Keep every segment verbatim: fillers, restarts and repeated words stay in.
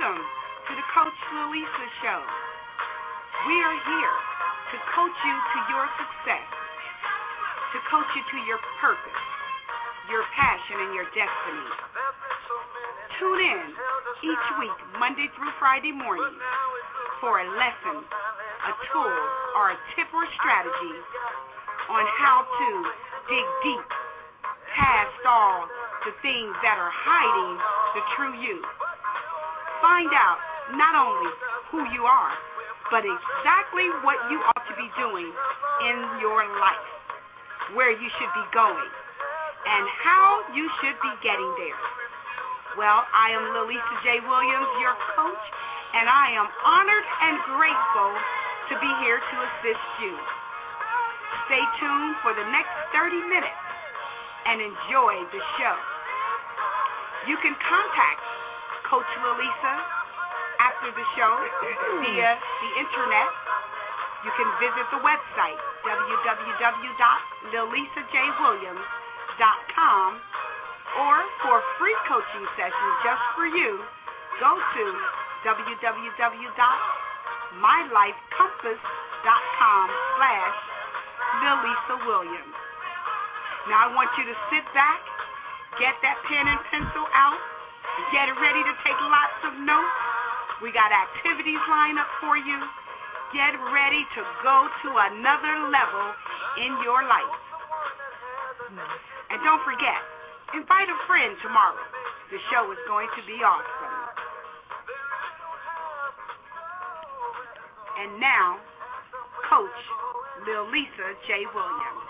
Welcome to the Coach Lalisa Show. We are here to coach you to your success, to coach you to your purpose, your passion, and your destiny. Tune in each week, Monday through Friday morning, for a lesson, a tool, or a tip or strategy on how to dig deep past all the things that are hiding the true you. Find out not only who you are, but exactly what you ought to be doing in your life, where you should be going, and how you should be getting there. Well, I am Lalisa J. Williams, your coach, and I am honored and grateful to be here to assist you. Stay tuned for the next thirty minutes and enjoy the show. You can contact Coach Lalisa after the show via the internet. You can visit the website, w w w dot lalisa j williams dot com, or for free coaching sessions just for you, go to w w w dot my life compass dot com slash lalisa williams. Now I want you to sit back, get that pen and pencil out, get ready to take lots of notes. We got activities lined up for you. Get ready to go to another level in your life. And don't forget, invite a friend tomorrow. The show is going to be awesome. And now, Coach Lalisa J. Williams.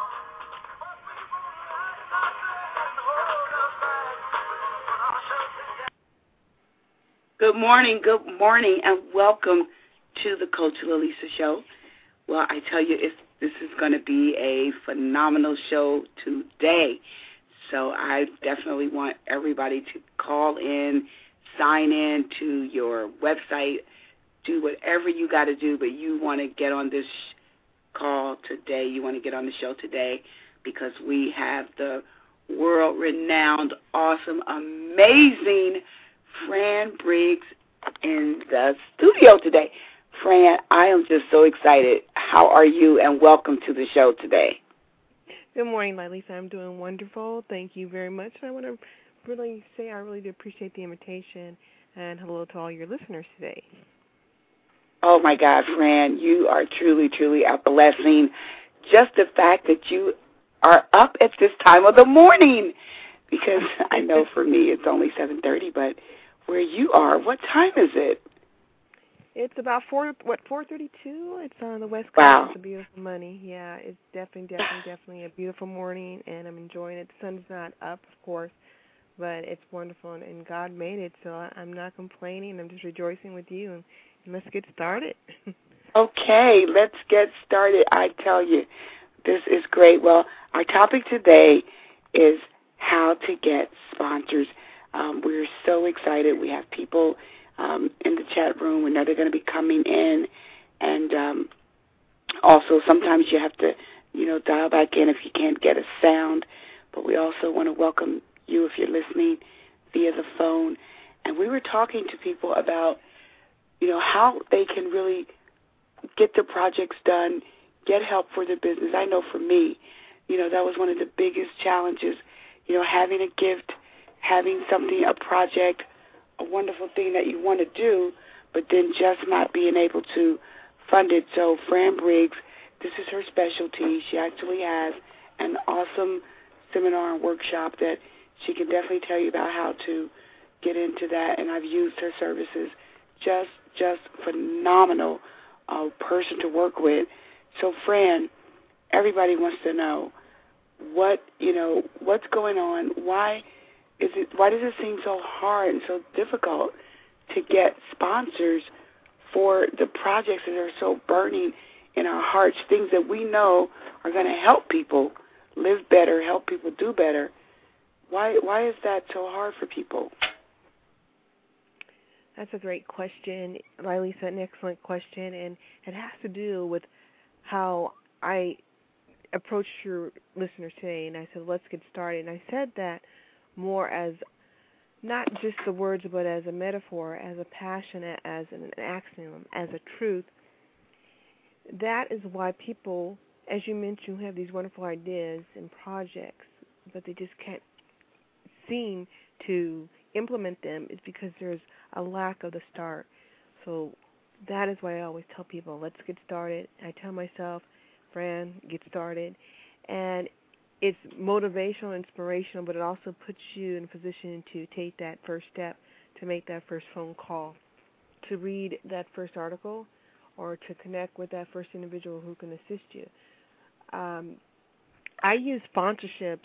Good morning, good morning, and welcome to the Coach Lalisa Show. Well, I tell you, it's, this is going to be a phenomenal show today. So I definitely want everybody to call in, sign in to your website, do whatever you got to do, but you want to get on this call today. You want to get on the show today because we have the world-renowned, awesome, amazing Fran Briggs in the studio today. Fran, I am just so excited. How are you, and welcome to the show today. Good morning, Lalisa. I'm doing wonderful. Thank you very much. I want to really say I really do appreciate the invitation, and hello to all your listeners today. Oh, my God, Fran, you are truly, truly a blessing. Just the fact that you are up at this time of the morning, because I know for me it's only seven thirty, but where you are, what time is it? It's about four. What four thirty-two? It's on the West Coast. Wow. It's a beautiful morning. Yeah, it's definitely, definitely, definitely a beautiful morning, and I'm enjoying it. The sun's not up, of course, but it's wonderful, and, and God made it, so I, I'm not complaining. I'm just rejoicing with you, and, and let's get started. Okay, let's get started. I tell you, this is great. Well, our topic today is how to get sponsors. Um, we're so excited. We have people um, in the chat room. We know they're going to be coming in. And um, also sometimes you have to, you know, dial back in if you can't get a sound. But we also want to welcome you if you're listening via the phone. And we were talking to people about, you know, how they can really get their projects done, get help for their business. I know for me, you know, that was one of the biggest challenges, you know, having a gift, having something, a project, a wonderful thing that you want to do, but then just not being able to fund it. So Fran Briggs, this is her specialty. She actually has an awesome seminar and workshop that she can definitely tell you about how to get into that, and I've used her services. Just, just phenomenal uh, person to work with. So Fran, everybody wants to know what, you know, what's going on, why Is it, why does it seem so hard and so difficult to get sponsors for the projects that are so burning in our hearts, things that we know are going to help people live better, help people do better? Why why is that so hard for people? That's a great question, Lalisa, an excellent question, and it has to do with how I approached your listeners today, and I said, let's get started. And I said that more as not just the words, but as a metaphor, as a passion, as an axiom, as a truth. That is why people, as you mentioned, have these wonderful ideas and projects, but they just can't seem to implement them. Is because there's a lack of the start. So that is why I always tell people, let's get started. I tell myself, Fran, get started. And it's motivational, inspirational, but it also puts you in a position to take that first step, to make that first phone call, to read that first article, or to connect with that first individual who can assist you. Um, I use sponsorships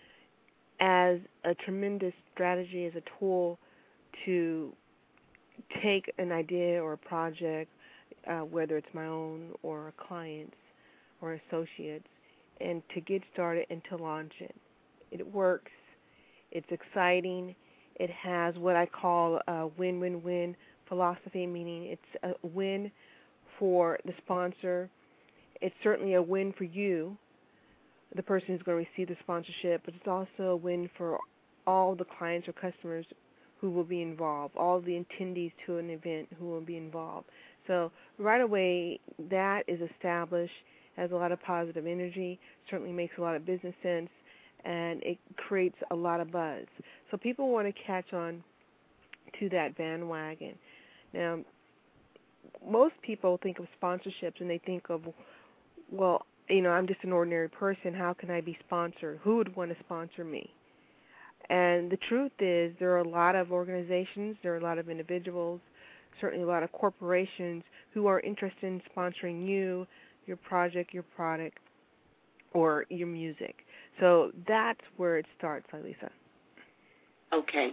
as a tremendous strategy, as a tool to take an idea or a project, uh, whether it's my own or a client's or associates, and to get started and to launch it. It works. It's exciting. It has what I call a win-win-win philosophy, meaning it's a win for the sponsor. It's certainly a win for you, the person who's going to receive the sponsorship, but it's also a win for all the clients or customers who will be involved, all the attendees to an event who will be involved. So right away, that is established, has a lot of positive energy, certainly makes a lot of business sense, and it creates a lot of buzz. So people want to catch on to that bandwagon. Now, most people think of sponsorships and they think of, well, you know, I'm just an ordinary person. How can I be sponsored? Who would want to sponsor me? And the truth is there are a lot of organizations, there are a lot of individuals, certainly a lot of corporations who are interested in sponsoring you, your project, your product, or your music. So that's where it starts, Lisa. Okay.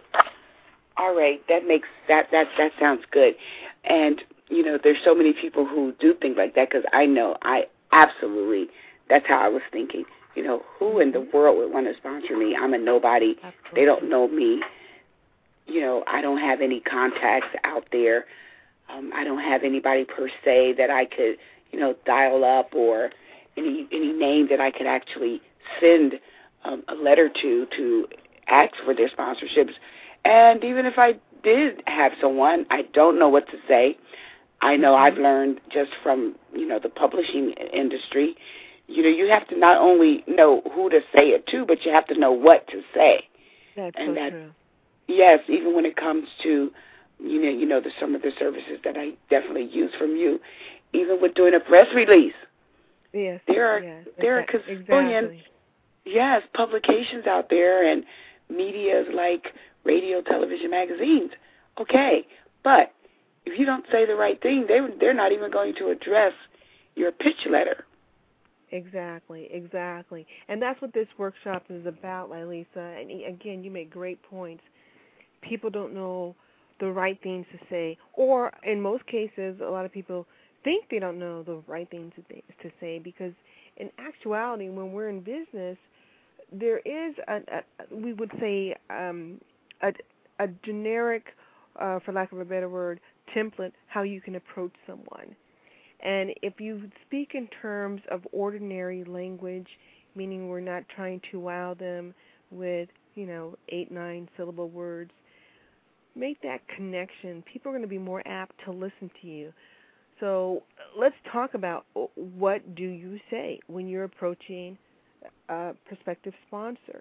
All right. That makes that that that sounds good. And you know, there's so many people who do think like that, because I know I absolutely. That's how I was thinking. You know, who in the world would want to sponsor me? I'm a nobody. Absolutely. They don't know me. You know, I don't have any contacts out there. Um, I don't have anybody per se that I could, you know, dial up, or any any name that I could actually send um, a letter to to ask for their sponsorships. And even if I did have someone, I don't know what to say. I know I've learned just from, you know, the publishing industry, you know, you have to not only know who to say it to, but you have to know what to say. That's and so that, true. Yes, even when it comes to, you know, you know, the, some of the services that I definitely use from you, even with doing a press release. Yes, there are yes, there are gazillion, exactly. yes, publications out there and medias like radio, television, magazines. Okay, but if you don't say the right thing, they they're not even going to address your pitch letter. Exactly, exactly. And that's what this workshop is about, Lisa. And again, you make great points. People don't know the right things to say, or in most cases, a lot of people think they don't know the right things to say, because in actuality, when we're in business, there is, a, a we would say, um, a, a generic, uh, for lack of a better word, template how you can approach someone. And if you speak in terms of ordinary language, meaning we're not trying to wow them with, you know, eight, nine syllable words, make that connection. People are going to be more apt to listen to you. So let's talk about what do you say when you're approaching a prospective sponsor.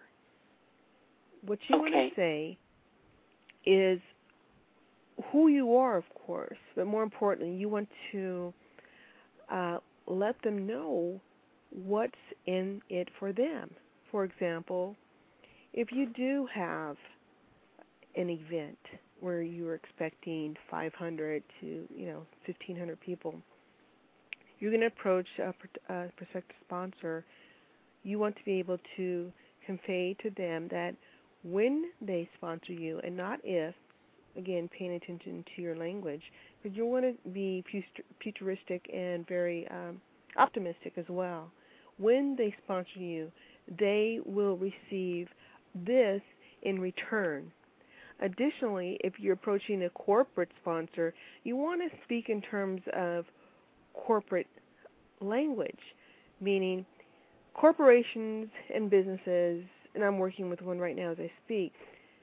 What you okay. want to say is who you are, of course, but more importantly, you want to Uh, let them know what's in it for them. For example, if you do have an event where you're expecting five hundred to, you know, fifteen hundred people, you're going to approach a, a prospective sponsor. You want to be able to convey to them that when they sponsor you, and not if, again, paying attention to your language, but you want to be futuristic and very um, optimistic as well. When they sponsor you, they will receive this in return. Additionally, if you're approaching a corporate sponsor, you want to speak in terms of corporate language, meaning corporations and businesses, and I'm working with one right now as I speak,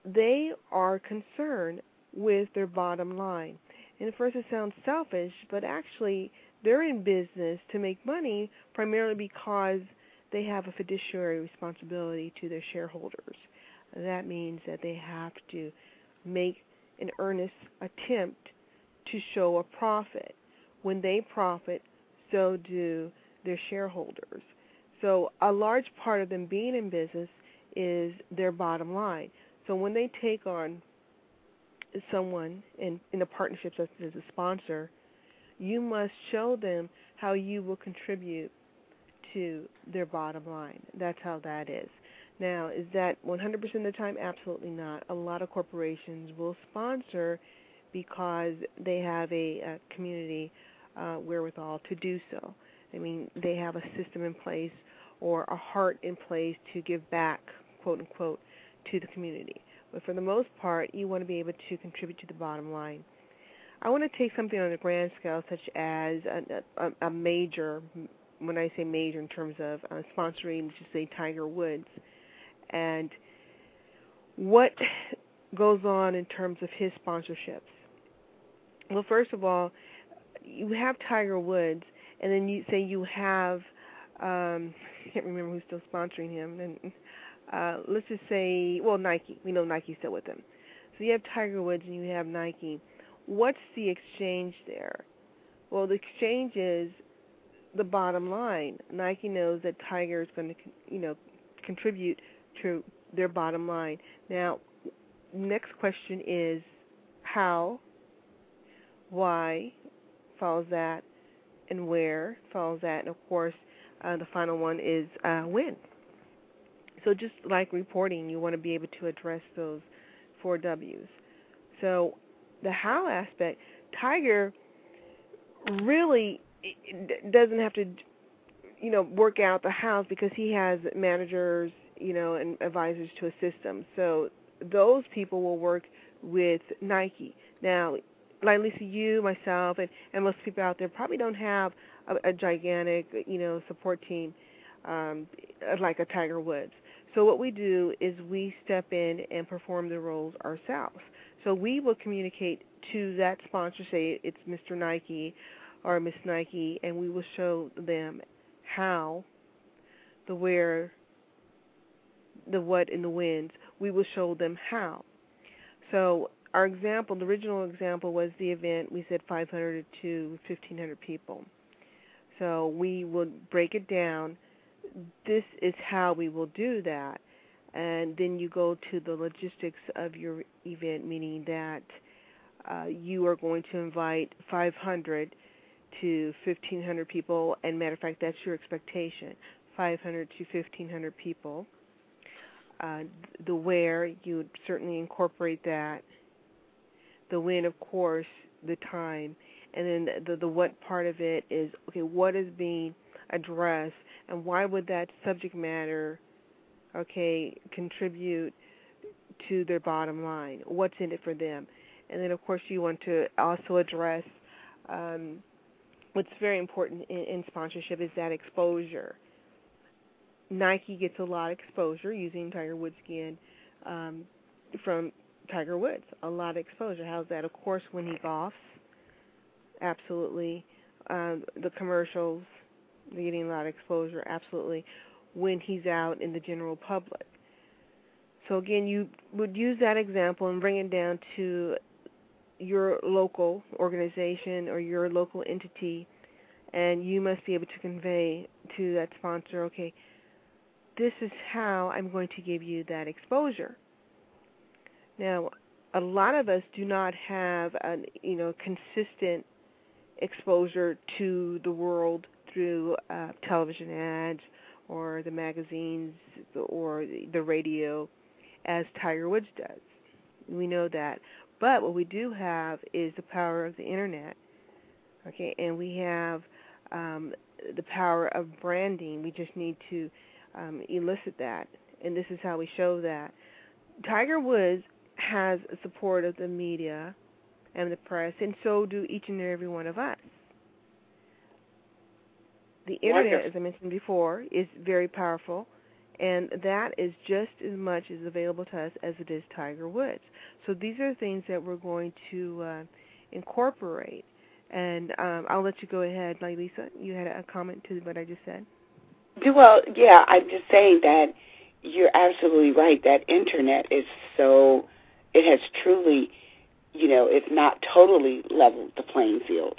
they are concerned with their bottom line. And at first it sounds selfish, but actually they're in business to make money primarily because they have a fiduciary responsibility to their shareholders. That means that they have to make an earnest attempt to show a profit. When they profit, so do their shareholders. So a large part of them being in business is their bottom line. So when they take on someone in, in a partnership such as a sponsor, you must show them how you will contribute to their bottom line. That's how that is. Now, is that one hundred percent of the time? Absolutely not. A lot of corporations will sponsor because they have a, a community uh, wherewithal to do so. I mean, they have a system in place or a heart in place to give back, quote unquote, to the community. But for the most part, you want to be able to contribute to the bottom line. I want to take something on a grand scale, such as a, a, a major, when I say major in terms of uh, sponsoring, just say Tiger Woods, and what goes on in terms of his sponsorships. Well, first of all, you have Tiger Woods, and then you say you have, um, I can't remember who's still sponsoring him, and uh, let's just say, well, Nike. We know Nike's still with him. So you have Tiger Woods and you have Nike. What's the exchange there? Well, the exchange is the bottom line. Nike knows that Tiger is going to, you know, contribute to their bottom line. Now, next question is how, why follows that, and where follows that, and of course, uh, the final one is uh, when. So just like reporting, you want to be able to address those four W's. So the how aspect, Tiger really doesn't have to, you know, work out the hows because he has managers, you know, and advisors to assist him. So those people will work with Nike. Now, like Lisa, you, myself, and, and most people out there probably don't have a, a gigantic, you know, support team um, like a Tiger Woods. So what we do is we step in and perform the roles ourselves. So we will communicate to that sponsor, say it's Mister Nike or Miss Nike, and we will show them how, the where, the what, and the whens. We will show them how. So our example, the original example was the event, we said five hundred to fifteen hundred people. So we will break it down. This is how we will do that. And then you go to the logistics of your event, meaning that uh, you are going to invite five hundred to fifteen hundred people. And matter of fact, that's your expectation, five hundred to fifteen hundred people. Uh, the where, you would certainly incorporate that. The when, of course, the time. And then the, the what part of it is, okay, what is being addressed, and why would that subject matter, okay, contribute to their bottom line? What's in it for them? And then, of course, you want to also address um, what's very important in, in sponsorship is that exposure. Nike gets a lot of exposure using Tiger Woods again um, from Tiger Woods, a lot of exposure. How's that? Of course, when he golfs, absolutely. Um, the commercials, they're getting a lot of exposure, absolutely, when he's out in the general public. So again, you would use that example and bring it down to your local organization or your local entity, and you must be able to convey to that sponsor, okay, this is how I'm going to give you that exposure. Now, a lot of us do not have a, you know, consistent exposure to the world through uh, television ads or the magazines or the radio as Tiger Woods does. We know that. But what we do have is the power of the Internet, okay, and we have um, the power of branding. We just need to um, elicit that, and this is how we show that. Tiger Woods has support of the media and the press, and so do each and every one of us. The Internet, as I mentioned before, is very powerful, And that is just as much as available to us as it is Tiger Woods. So these are things that we're going to uh, incorporate. And um, I'll let you go ahead, like Lisa. You had a comment to what I just said. Well, yeah, I'm just saying that you're absolutely right. That Internet is so, it has truly, you know, if not totally leveled the playing field.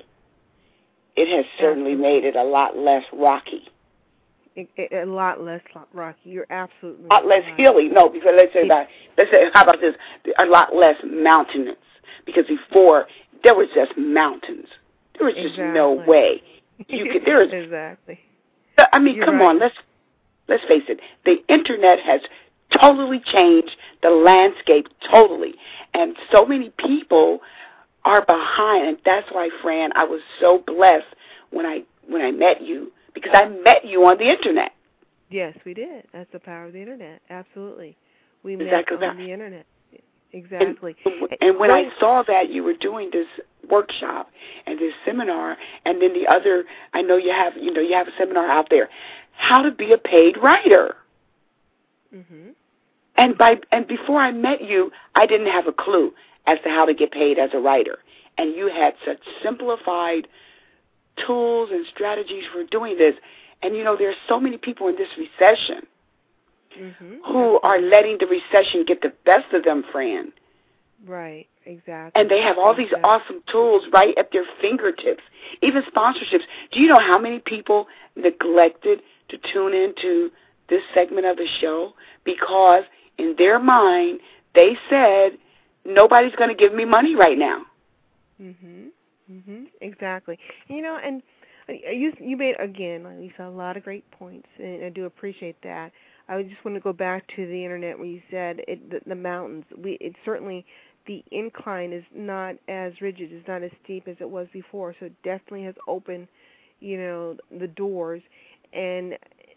It has certainly absolutely. made it a lot less rocky. It, it, a lot less rocky. You're absolutely a lot less right. hilly. No, because let's say about let's say how about this? A lot less mountainous. Because before there was just mountains. There was just exactly. no way you could. There is exactly. I mean, You're come right. on. Let's let's face it. The Internet has totally changed the landscape totally, and so many people are behind. And that's why, Fran, I was so blessed when I when I met you. Because I met you on the Internet. Yes, we did. That's the power of the Internet. Absolutely. We exactly met on that. the Internet. Exactly. And, and when I saw that you were doing this workshop and this seminar, and then the other, I know you have, you know, you have a seminar out there, how to be a paid writer. Mm-hmm. And by and before I met you, I didn't have a clue as to how to get paid as a writer. And you had such simplified tools and strategies for doing this. And, you know, there's so many people in this recession mm-hmm. who are letting the recession get the best of them, Fran. Right, exactly. And they have all these exactly. awesome tools right at their fingertips, even sponsorships. Do you know how many people neglected to tune into this segment of the show because in their mind they said, nobody's going to give me money right now? Mm-hmm. Mm-hmm. Exactly. You know, and you you made, again, Lisa, a lot of great points, and I do appreciate that. I just want to go back to the Internet where you said it, the, the mountains. We it certainly, the incline is not as rigid, it's not as steep as it was before, so it definitely has opened, you know, the doors. And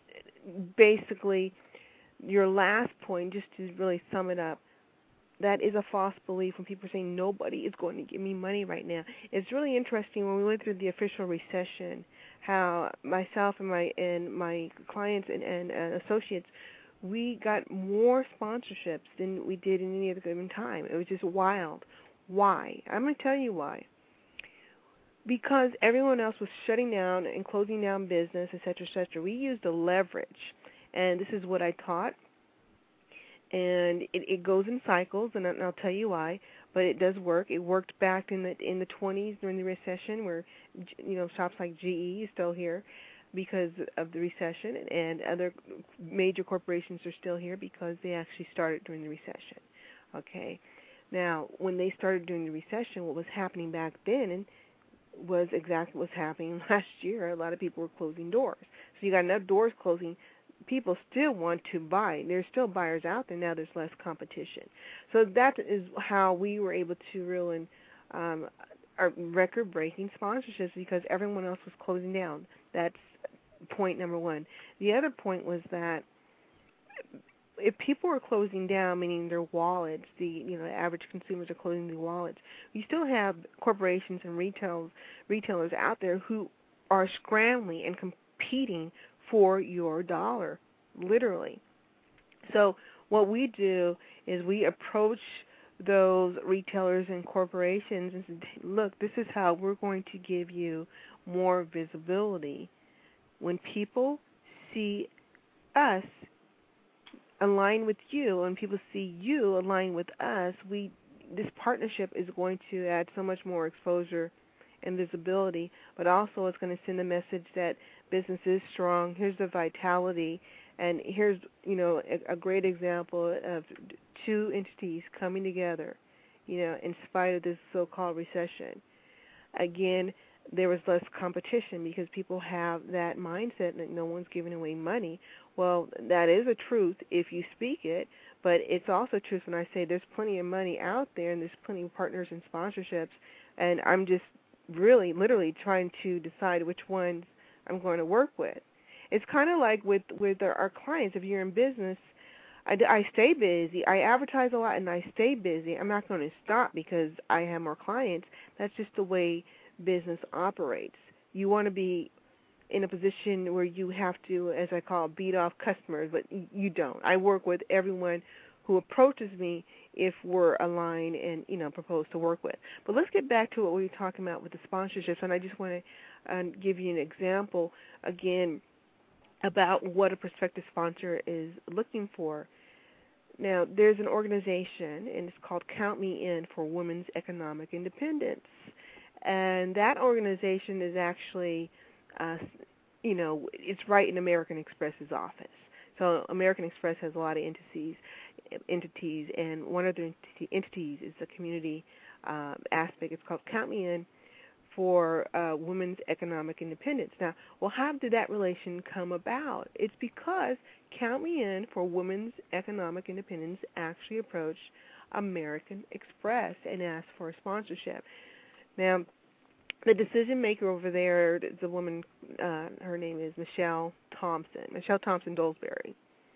basically, your last point, just to really sum it up, that is a false belief when people are saying nobody is going to give me money right now. It's really interesting when we went through the official recession, how myself and my and my clients and, and uh, associates, we got more sponsorships than we did in any other given time. It was just wild. Why? I'm going to tell you why. Because everyone else was shutting down and closing down business, et cetera, et cetera. We used the leverage, and this is what I taught. And it, it goes in cycles, and I'll tell you why. But it does work. It worked back in the in the twenties during the recession, where you know shops like G E is still here because of the recession, and other major corporations are still here because they actually started during the recession. Okay, now when they started during the recession, what was happening back then was exactly what was happening last year. A lot of people were closing doors, so you got enough doors closing. People still want to buy. There's still buyers out there. Now there's less competition. So that is how we were able to reel in um, our record-breaking sponsorships because everyone else was closing down. That's point number one. The other point was that if people are closing down, meaning their wallets, the you know the average consumers are closing their wallets, you still have corporations and retail, retailers out there who are scrambling and competing for your dollar, literally. So what we do is we approach those retailers and corporations and say, look, this is how we're going to give you more visibility. When people see us align with you, and people see you align with us, we this partnership is going to add so much more exposure and visibility, but also it's going to send a message that business is strong. Here's the vitality, and here's you know a, a great example of two entities coming together, you know, in spite of this so-called recession. Again, there was less competition because people have that mindset that no one's giving away money. Well, that is a truth if you speak it, but it's also truth when I say there's plenty of money out there and there's plenty of partners and sponsorships, and I'm just really, literally trying to decide which ones I'm going to work with. It's kind of like with, with our, our clients. If you're in business, I, I stay busy. I advertise a lot, and I stay busy. I'm not going to stop because I have more clients. That's just the way business operates. You want to be in a position where you have to, as I call, beat off customers, but you don't. I work with everyone who approaches me if we're aligned and, you know, propose to work with. But let's get back to what we were talking about with the sponsorships, and I just want to uh, give you an example, again, about what a prospective sponsor is looking for. Now, there's an organization, and it's called Count Me In for Women's Economic Independence. And that organization is actually, uh, you know, it's right in American Express's office. So American Express has a lot of entities, entities, and one of the entities is the community uh, aspect. It's called Count Me In for uh, Women's Economic Independence. Now, well, how did that relation come about? It's because Count Me In for Women's Economic Independence actually approached American Express and asked for a sponsorship. Now, the decision maker over there, the woman, uh, her name is Michelle Thompson, Michelle Thompson Dolesbury.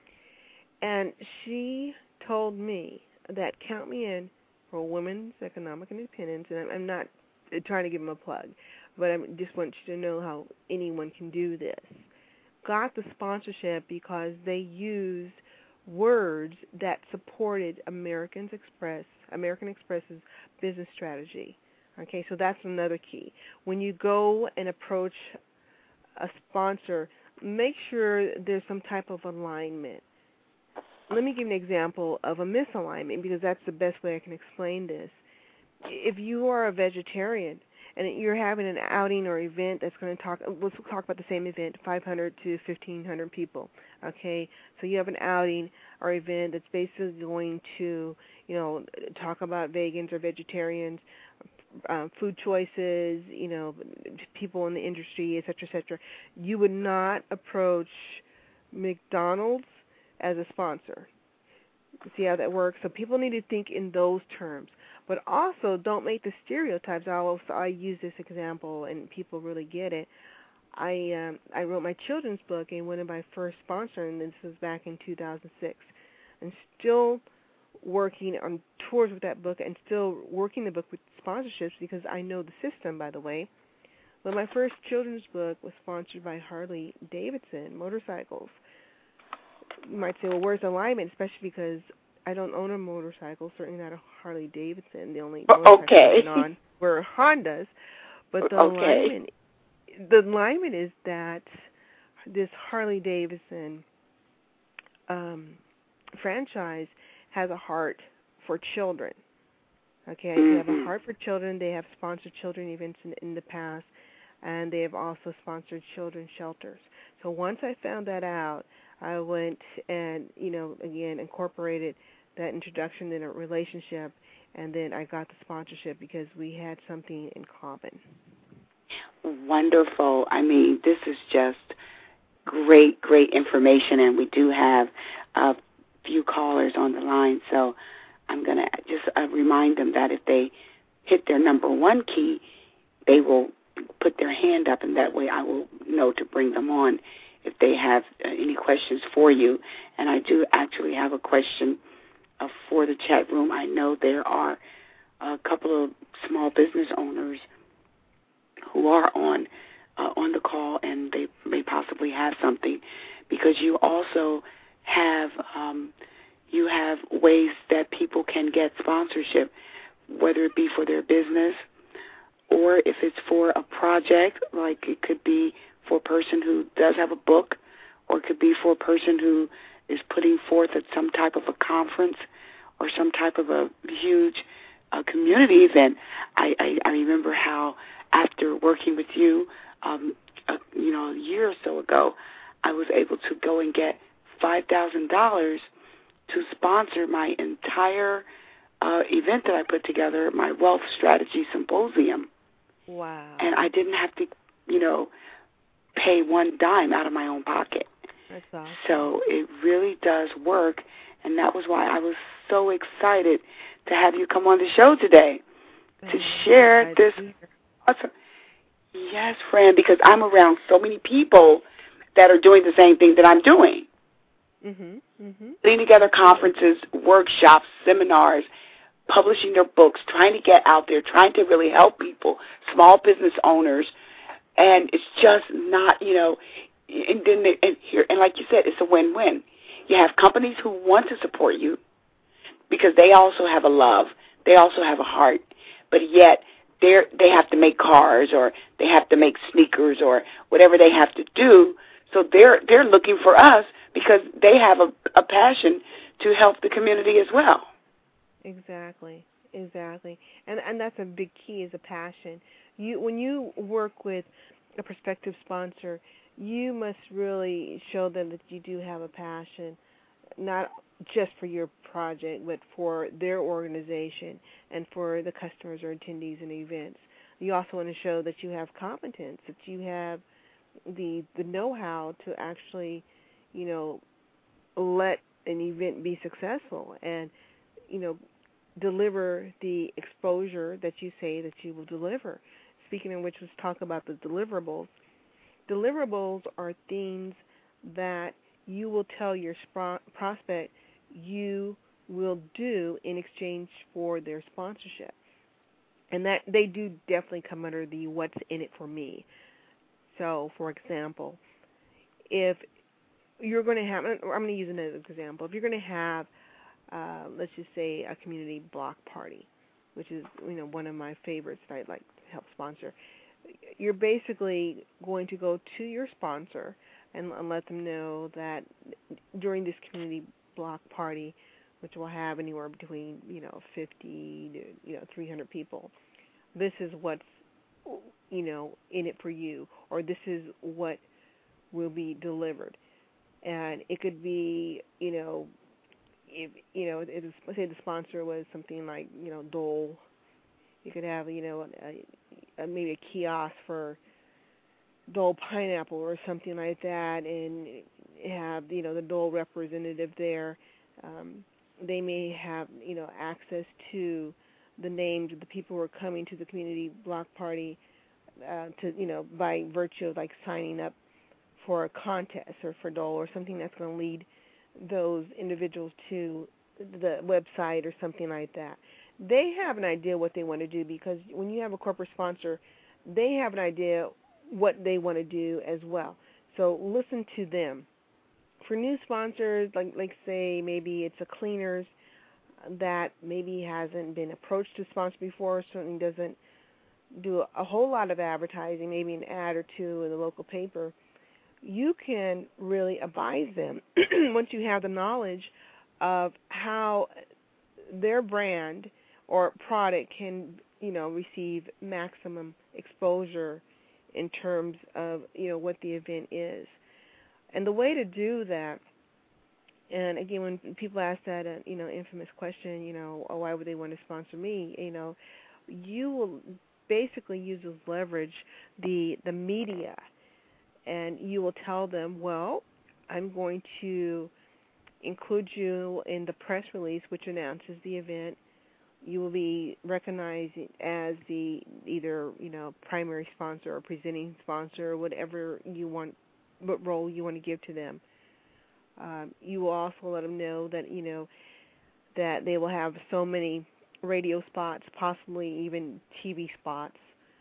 And she told me that Count Me In for Women's Economic Independence, and I'm not trying to give them a plug, but I just want you to know how anyone can do this, got the sponsorship because they used words that supported American Express, American Express's business strategy. Okay, so that's another key. When you go and approach a sponsor, make sure there's some type of alignment. Let me give you an example of a misalignment because that's the best way I can explain this. If you are a vegetarian and you're having an outing or event that's going to talk, let's talk about the same event, five hundred to fifteen hundred people, okay? So you have an outing or event that's basically going to, you know, talk about vegans or vegetarians, Um, food choices, you know, people in the industry, et cetera, et cetera. You would not approach McDonald's as a sponsor. See how that works? So people need to think in those terms. But also, don't make the stereotypes. I also I use this example, and people really get it. I um, I wrote my children's book, and one of my first sponsors, and this was back in two thousand six, and still working on tours with that book and still working the book with sponsorships because I know the system, by the way. But my first children's book was sponsored by Harley Davidson Motorcycles. You might say, well, where's the alignment, especially because I don't own a motorcycle, certainly not a Harley Davidson. The only motorcycles okay. I've been on were Hondas. But the, okay. alignment, the alignment is that this Harley Davidson um, franchise has a heart for children. Okay, mm-hmm. They have a heart for children. They have sponsored children events in, in the past, and they have also sponsored children's shelters. So once I found that out, I went and, you know, again, incorporated that introduction in a relationship, and then I got the sponsorship because we had something in common. Wonderful. I mean, this is just great, great information, and we do have a few callers on the line, so I'm going to just uh, remind them that if they hit their number one key, they will put their hand up, and that way I will know to bring them on if they have uh, any questions for you. And I do actually have a question uh, for the chat room. I know there are a couple of small business owners who are on uh, on the call, and they may possibly have something, because you also have um, you have ways that people can get sponsorship, whether it be for their business or if it's for a project, like it could be for a person who does have a book, or it could be for a person who is putting forth at some type of a conference or some type of a huge uh, community event. I, I, I remember how after working with you, um, uh, you know, a year or so ago, I was able to go and get five thousand dollars to sponsor my entire uh, event that I put together, my Wealth Strategy Symposium. Wow. And I didn't have to, you know, pay one dime out of my own pocket. That's awesome. So it really does work, and that was why I was so excited to have you come on the show today to oh, share this. Awesome. Yes, friend, because I'm around so many people that are doing the same thing that I'm doing. Mm-hmm. Mm-hmm. Putting together conferences, workshops, seminars, publishing their books, trying to get out there, trying to really help people, small business owners, And it's just not, you know, and then they, and here and like you said, it's a win-win. You have companies who want to support you because they also have a love, they also have a heart, but yet they they have to make cars or they have to make sneakers or whatever they have to do. So they're they're looking for us because they have a, a passion to help the community as well. Exactly, exactly, and and that's a big key, is a passion. You when you work with a prospective sponsor, you must really show them that you do have a passion, not just for your project, but for their organization and for the customers or attendees and events. You also want to show that you have competence, that you have the the know-how to actually, you know, let an event be successful and, you know, deliver the exposure that you say that you will deliver. Speaking of which, let's talk about the deliverables. Deliverables are things that you will tell your sp- prospect you will do in exchange for their sponsorship. And that they do definitely come under the what's in it for me. So, for example, if you're going to have, I'm going to use another example. If you're going to have, uh, let's just say, a community block party, which is, you know, one of my favorites that I'd like to help sponsor, you're basically going to go to your sponsor and, and let them know that during this community block party, which will have anywhere between, you know, fifty to, you know, three hundred people, this is what's, you know, in it for you, or this is what will be delivered. And it could be, you know, if, you know, if, let's say the sponsor was something like, you know, Dole. You could have, you know, a, a, maybe a kiosk for Dole Pineapple or something like that, and have, you know, the Dole representative there. Um, they may have, you know, access to the names of the people who are coming to the community block party, uh, to, you know, by virtue of like signing up for a contest or for Dole or something that's going to lead those individuals to the website or something like that. They have an idea what they want to do, because when you have a corporate sponsor, they have an idea what they want to do as well. So listen to them. For new sponsors, like like say maybe it's a cleaners that maybe hasn't been approached to sponsor before, certainly doesn't do a whole lot of advertising, maybe an ad or two in the local paper, you can really advise them once you have the knowledge of how their brand or product can, you know, receive maximum exposure in terms of, you know, what the event is. And the way to do that, and again, when people ask that, uh, you know, infamous question, you know, oh, why would they want to sponsor me? You know, you will basically use as leverage the the media, and you will tell them, well, I'm going to include you in the press release which announces the event. You will be recognized as the either, you know, primary sponsor or presenting sponsor, or whatever you want, what role you want to give to them. Um, you will also let them know that, you know, that they will have so many radio spots, possibly even T V spots,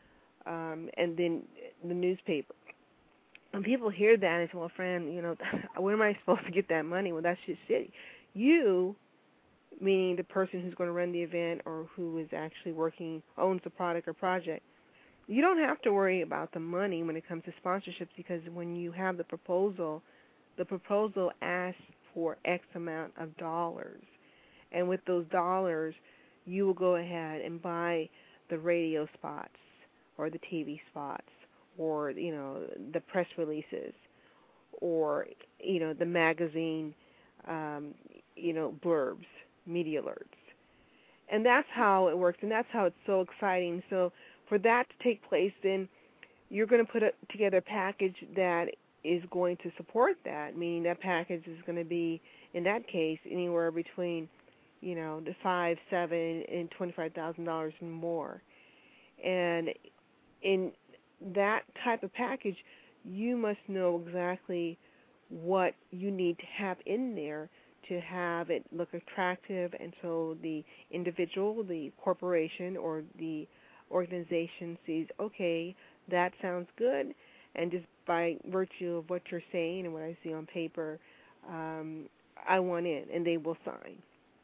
um, and then the newspaper. When people hear that and say, well, friend, you know, where am I supposed to get that money? Well, that's just shitty. You, meaning the person who's going to run the event or who is actually working, owns the product or project, you don't have to worry about the money when it comes to sponsorships, because when you have the proposal, the proposal asks for X amount of dollars. And with those dollars, you will go ahead and buy the radio spots or the T V spots, or, you know, the press releases, or, you know, the magazine, um, you know, blurbs, media alerts. And that's how it works, and that's how it's so exciting. So for that to take place, then you're going to put a, together a package that is going to support that, meaning that package is going to be, in that case, anywhere between, you know, the five, seven, and twenty-five thousand dollars and more. And in that type of package, you must know exactly what you need to have in there to have it look attractive, and so the individual, the corporation, or the organization sees, okay, that sounds good, and just by virtue of what you're saying and what I see on paper, um, I want in, and they will sign.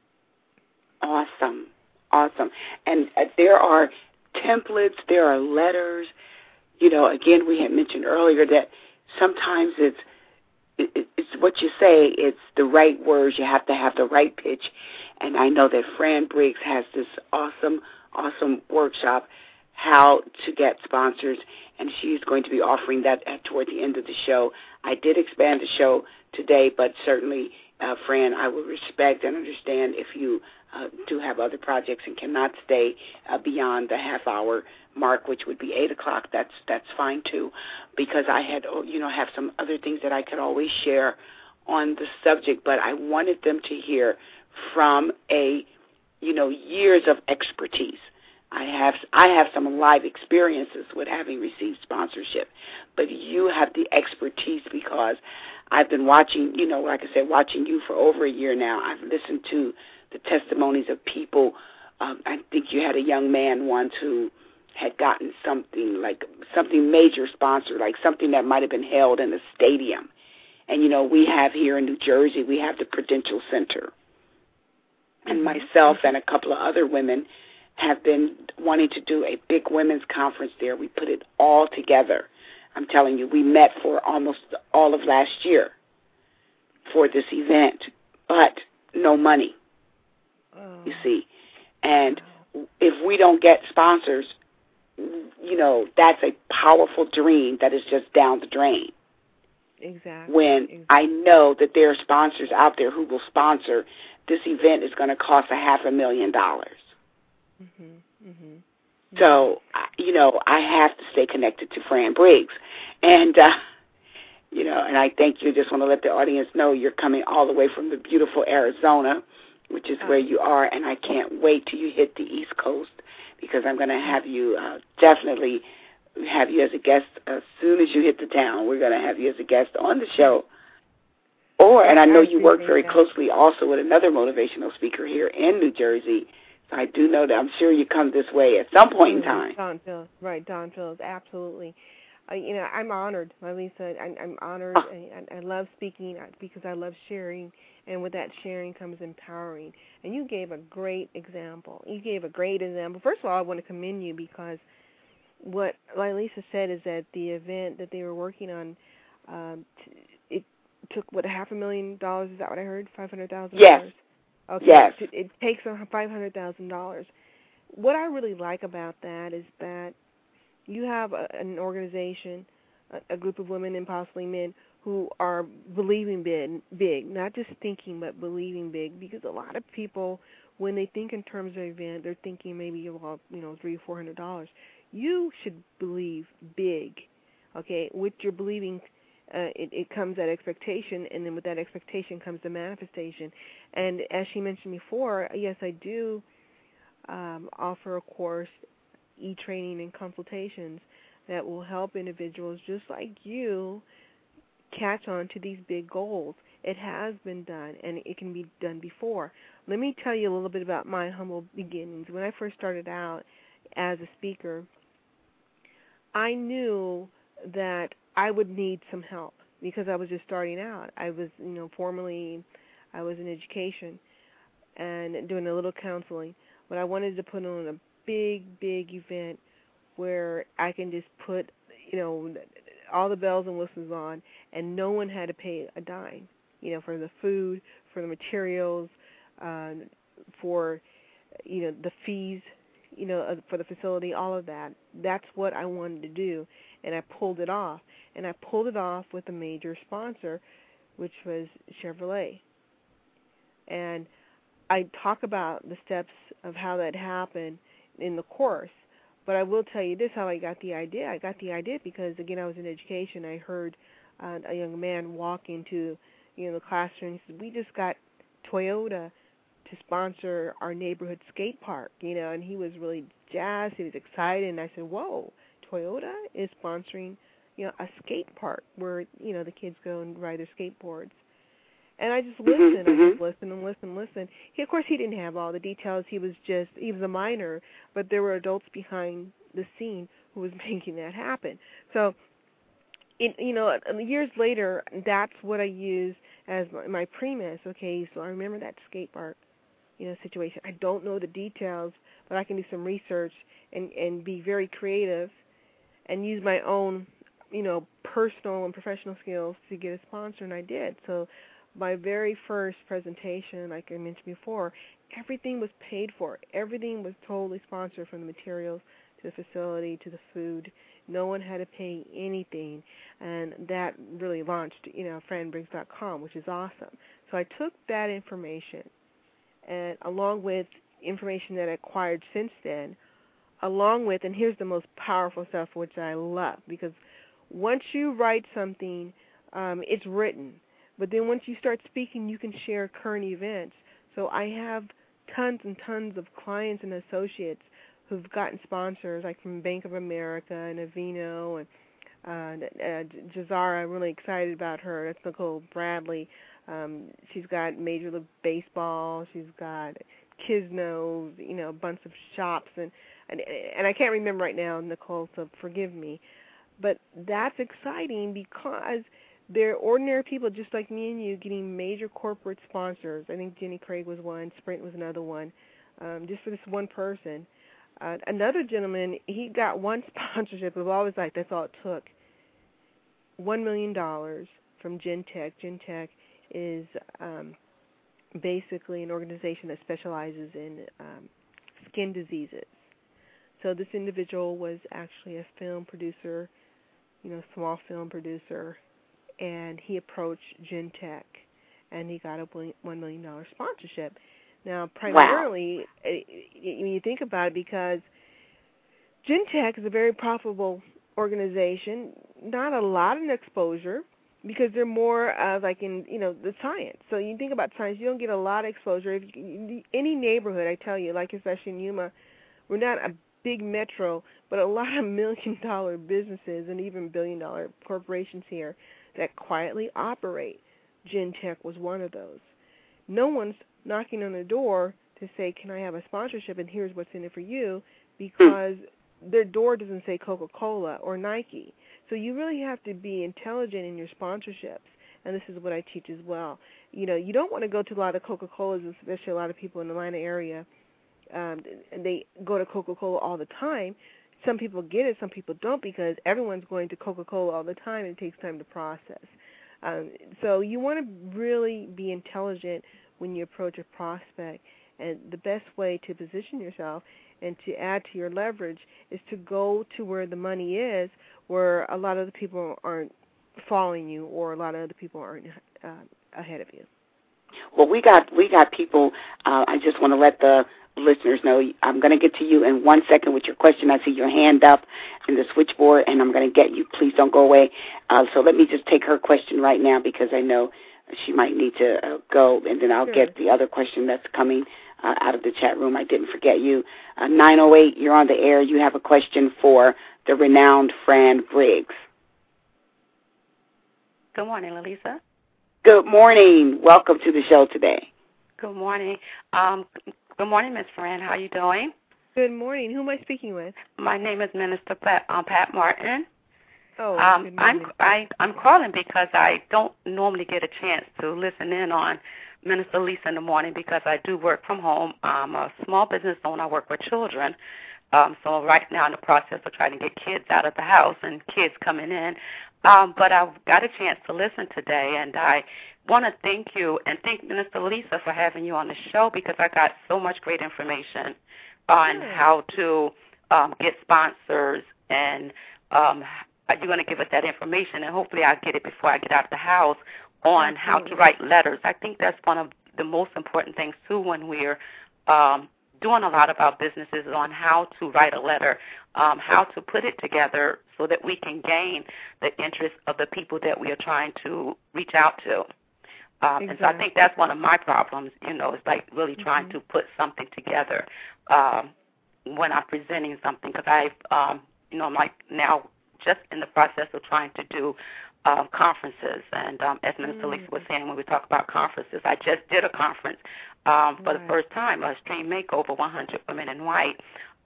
Awesome, awesome. And uh, there are templates, there are letters. You know, again, we had mentioned earlier that sometimes it's it, it's what you say, it's the right words. You have to have the right pitch. And I know that Fran Briggs has this awesome, awesome workshop, How to Get Sponsors, and she's going to be offering that at, toward the end of the show. I did expand the show today, but certainly, uh, Fran, I will respect and understand if you uh, do have other projects and cannot stay uh, beyond the half-hour mark, which would be eight o'clock. That's that's fine too, because I had you know have some other things that I could always share on the subject, but I wanted them to hear from a you know years of expertise. I have I have some live experiences with having received sponsorship, but you have the expertise because I've been watching, you know, like I said, watching you for over a year now. I've listened to the testimonies of people. Um, I think you had a young man once who had gotten something like something major sponsored, like something that might have been held in a stadium. And, you know, we have here in New Jersey, we have the Prudential Center. And myself and a couple of other women have been wanting to do a big women's conference there. We put it all together. I'm telling you, we met for almost all of last year for this event, but no money, oh. you see. And if we don't get sponsors, you know, that's a powerful dream that is just down the drain. Exactly. When exactly. I know that there are sponsors out there who will sponsor, this event is going to cost a half a million dollars. Mm-hmm, mm-hmm. So, you know, I have to stay connected to Fran Briggs. And, uh, you know, and I thank you. Just want to let the audience know you're coming all the way from the beautiful Arizona, which is oh. where you are, and I can't wait till you hit the East Coast because I'm going to have you uh, definitely have you as a guest as soon as you hit the town. We're going to have you as a guest on the show. Or, and I know you work very closely also with another motivational speaker here in New Jersey. So I do know that I'm sure you come this way at some point in time. Don Phillips, right, Don Phillips, absolutely. Uh, you know, I'm honored, Lisa. I'm, I'm honored. Oh. I, I love speaking because I love sharing, and with that sharing comes empowering. And you gave a great example. You gave a great example. First of all, I want to commend you because what like Lisa said is that the event that they were working on, um, it took, what, a half a million dollars? Is that what I heard? five hundred thousand dollars? Yes. Okay. Yes. It, it takes five hundred thousand dollars. What I really like about that is that you have a, an organization, a, a group of women and possibly men who are believing big, big, not just thinking but believing big. Because a lot of people, when they think in terms of an event, they're thinking maybe, well, you know, three or four hundred dollars. You should believe big, okay? With your believing, uh, it, it comes that expectation, and then with that expectation comes the manifestation. And as she mentioned before, yes, I do um, offer a course, e-training and consultations that will help individuals just like you catch on to these big goals. It has been done, and it can be done before. Let me tell you a little bit about my humble beginnings. When I first started out as a speaker, I knew that I would need some help because I was just starting out. I was, you know, formerly, I was in education and doing a little counseling, but I wanted to put on a big, big event where I can just put, you know, all the bells and whistles on, and no one had to pay a dime, you know, for the food, for the materials, uh, for, you know, the fees, you know, for the facility, all of that. That's what I wanted to do, and I pulled it off. And I pulled it off with a major sponsor, which was Chevrolet. And I talk about the steps of how that happened in the course, but I will tell you this, how I got the idea. I got the idea because, again, I was in education. I heard uh, a young man walk into, you know, the classroom. He said, we just got Toyota to sponsor our neighborhood skate park, you know, and he was really jazzed. He was excited, and I said, whoa, Toyota is sponsoring, you know, a skate park where, you know, the kids go and ride their skateboards. And I just listened. Mm-hmm. I just listened and listened and listened. He, of course, he didn't have all the details. He was just, he was a minor, but there were adults behind the scene who was making that happen. So, it, you know, years later, that's what I use as my, my premise. Okay, so I remember that skate park, you know, situation. I don't know the details, but I can do some research and, and be very creative and use my own, you know, personal and professional skills to get a sponsor, and I did. So my very first presentation, like I mentioned before, everything was paid for. Everything was totally sponsored, from the materials to the facility to the food. No one had to pay anything, and that really launched, you know, fran briggs dot com, which is awesome. So I took that information, and along with information that I acquired since then, along with, and here's the most powerful stuff, which I love, because once you write something, um, it's written. But then once you start speaking, you can share current events. So I have tons and tons of clients and associates who've gotten sponsors, like from Bank of America and Aveeno and uh, uh, Jazara. I'm really excited about her. That's Nicole Bradley. Um, she's got Major League Baseball. She's got Quiznos, you know, a bunch of shops. And, and, and I can't remember right now, Nicole, so forgive me. But that's exciting because they're ordinary people just like me and you getting major corporate sponsors. I think Jenny Craig was one. Sprint was another one, um, just for this one person. Uh, another gentleman, he got one sponsorship. I've always like that's all it took. One million dollars from Gentech. Gentech is um, basically an organization that specializes in um, skin diseases. So this individual was actually a film producer, you know, small film producer, and he approached Gentech, and he got a one million dollars sponsorship. Now, primarily, wow. when you think about it, because Gentech is a very profitable organization, not a lot of exposure, because they're more uh, like in, you know, the science. So you think about science, you don't get a lot of exposure. If you, any neighborhood, I tell you, like especially in Yuma, we're not a big metro, but a lot of million-dollar businesses and even billion-dollar corporations here that quietly operate. Gentech was one of those. No one's knocking on the door to say, can I have a sponsorship and here's what's in it for you, because their door doesn't say Coca-Cola or Nike. So you really have to be intelligent in your sponsorships, and this is what I teach as well. You know, you don't want to go to a lot of Coca-Colas, especially a lot of people in the Atlanta area, um, and they go to Coca-Cola all the time. Some people get it, some people don't, because everyone's going to Coca-Cola all the time, and it takes time to process. Um, so you want to really be intelligent when you approach a prospect, and the best way to position yourself and to add to your leverage is to go to where the money is, where a lot of the people aren't following you, or a lot of other people aren't uh, ahead of you. Well, we got we got people. Uh, I just want to let the listeners know, I'm going to get to you in one second with your question. I see your hand up in the switchboard, and I'm going to get you. Please don't go away. Uh, so let me just take her question right now, because I know she might need to uh, go, and then I'll sure. get the other question that's coming uh, out of the chat room. I didn't forget you. Uh, nine oh eight, you're on the air. You have a question for the renowned Fran Briggs. Good morning, Lalisa. Good morning. Welcome to the show today. Good morning. Um, good morning, Miss Fran. How are you doing? Good morning. Who am I speaking with? My name is Minister Pat, um, Pat Martin. Oh, um, good I'm morning. I, I'm calling because I don't normally get a chance to listen in on Minister Lisa in the morning, because I do work from home. I'm a small business owner. I work with children. Um, so right now in the process of trying to get kids out of the house and kids coming in. Um, but I've got a chance to listen today, and I want to thank you and thank Minister Lisa for having you on the show, because I got so much great information on Good. how to um, get sponsors, and um, you're going to give us that information, and hopefully I'll get it before I get out of the house on Absolutely. how to write letters. I think that's one of the most important things, too, when we're um, doing a lot of our businesses, on how to write a letter, um, how to put it together so that we can gain the interest of the people that we are trying to reach out to. Um, exactly. And so I think that's one of my problems, you know, is like really trying mm-hmm. to put something together um, when I'm presenting something, because I've, um, you know, I'm like now just in the process of trying to do um, conferences. And um, as Minister mm-hmm. Lisa was saying, when we talk about conferences, I just did a conference um, for right. the first time, a Stream Makeover, one hundred Women in White.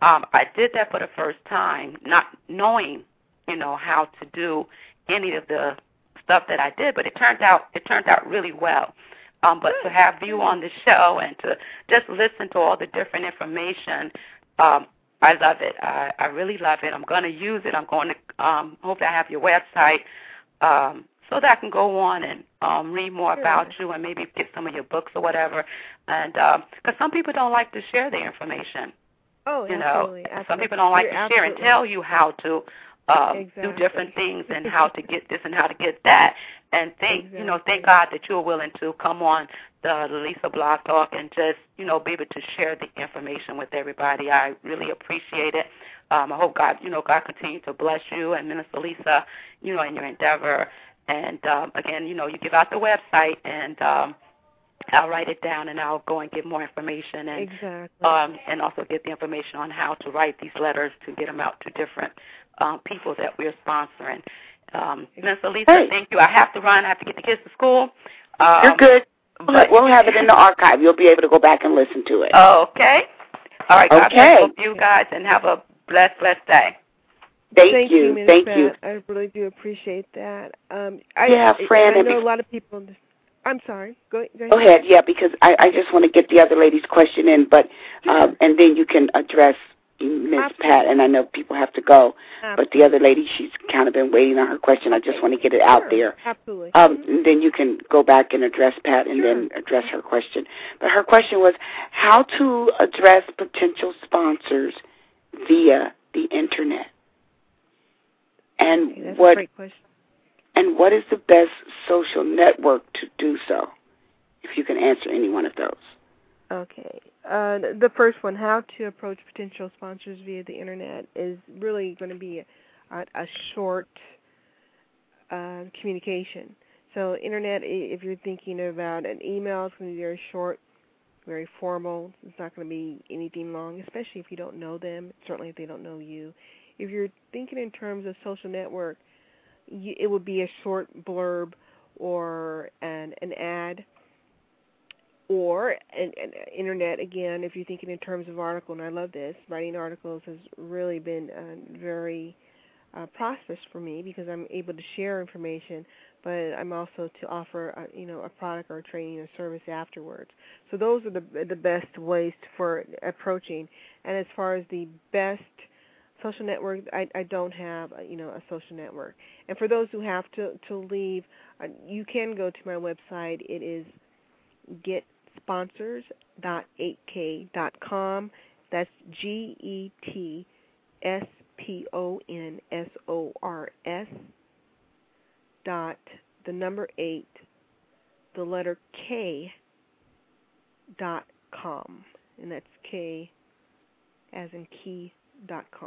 um, I did that for the first time, not knowing, you know, how to do any of the stuff that I did, but it turned out it turned out really well. Um, but to have you on the show and to just listen to all the different information, um, I love it. I, I really love it. I'm going to use it. I'm going to um, hope I have your website um, so that I can go on and um, read more sure. about you and maybe get some of your books or whatever. And because um, some people don't like to share their information. Oh, you absolutely. know, absolutely. Some people don't like You're to share and absolutely. tell you how to um, exactly. do different things and how to get this and how to get that. And thank exactly. you know, thank God that you're willing to come on the Lisa Blog Talk and just you know be able to share the information with everybody. I really appreciate it. Um, I hope God, you know, God continue to bless you and Minister Lisa, you know, in your endeavor. And um, again, you know, you give out the website and. Um, I'll write it down, and I'll go and get more information, and exactly. um, and also get the information on how to write these letters to get them out to different um, people that we're sponsoring. Um, Mister Lisa, hey. thank you. I have to run. I have to get the kids to school. Um, You're good. But we'll have it in the archive. You'll be able to go back and listen to it. Okay. All right. God okay. bless you guys, and have a blessed, blessed day. Thank, Thank you. you Thank Pat. you. I really do appreciate that. Um, I, yeah, Fran. I, I know a lot of people. I'm sorry. Go, go ahead. Go ahead. Yeah, because I, I just want to get the other lady's question in, but sure. um, and then you can address Miz Pat. And I know people have to go, Absolutely. but the other lady, she's kind of been waiting on her question. I just want to get it sure. out there. Absolutely. Um, and then you can go back and address Pat, and sure. then address her question. But her question was how to address potential sponsors via the internet, and okay, that's what. A great question. And what is the best social network to do so, if you can answer any one of those? Okay. Uh, the first one, how to approach potential sponsors via the Internet, is really going to be a, a short uh, communication. So Internet, if you're thinking about an email, it's going to be very short, very formal. It's not going to be anything long, especially if you don't know them, certainly if they don't know you. If you're thinking in terms of social network, it would be a short blurb or an, an ad or an, an internet. Again, if you're thinking in terms of article, and I love this, writing articles has really been uh, very uh, prosperous for me because I'm able to share information, but I'm also to offer a, you know a product or a training or service afterwards. So those are the the best ways for approaching. And as far as the best social network, I, I don't have, you know, a social network. And for those who have to, to leave, uh, you can go to my website. It is get sponsors dot eight k dot com. That's G E T S P O N S O R S dot the number eight, the letter K dot com. And that's K as in key dot com.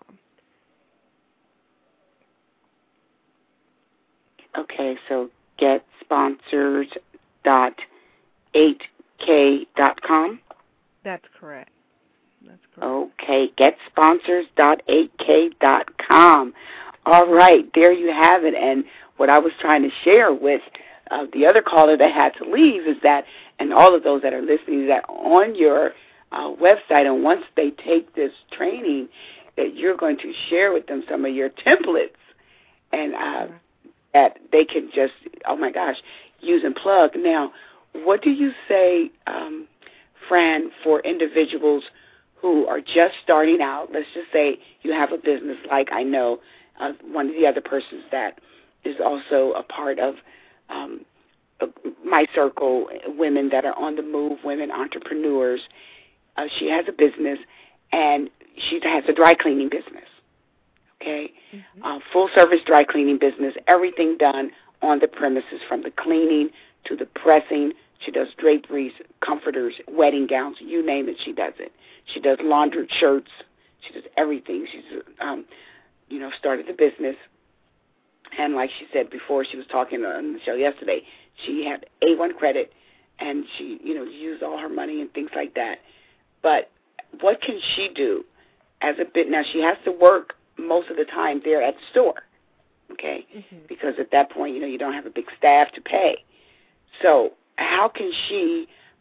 Okay, so get sponsors dot eight k dot com. That's correct. That's correct. Okay, get sponsors dot eight k dot com. All right, there you have it. And what I was trying to share with uh, the other caller that had to leave is that, and all of those that are listening, is that on your uh, website, and once they take this training, that you're going to share with them some of your templates, and uh, that they can just, oh my gosh, use and plug. Now, what do you say, um, Fran, for individuals who are just starting out? Let's just say you have a business like I know uh, one of the other persons that is also a part of um, my circle, women that are on the move, women entrepreneurs. Uh, she has a business, and she has a dry cleaning business, okay? Mm-hmm. Uh, full-service dry cleaning business, everything done on the premises, from the cleaning to the pressing. She does draperies, comforters, wedding gowns, you name it, she does it. She does laundered shirts. She does everything. She's, um, you know, started the business. And like she said before, she was talking on the show yesterday, she had A one credit, and she, you know, used all her money and things like that. But what can she do as a bit? Now, she has to work most of the time there at the store, okay, mm-hmm. because at that point, you know, you don't have a big staff to pay. So how can she